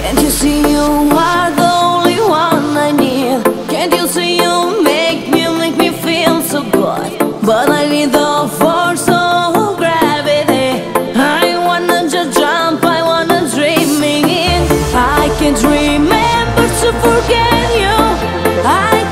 Can't you see you are the only one I need? Can't you see you make me feel so good? But I need the force of gravity. I wanna just jump, I wanna dream in. I can't remember to forget you. I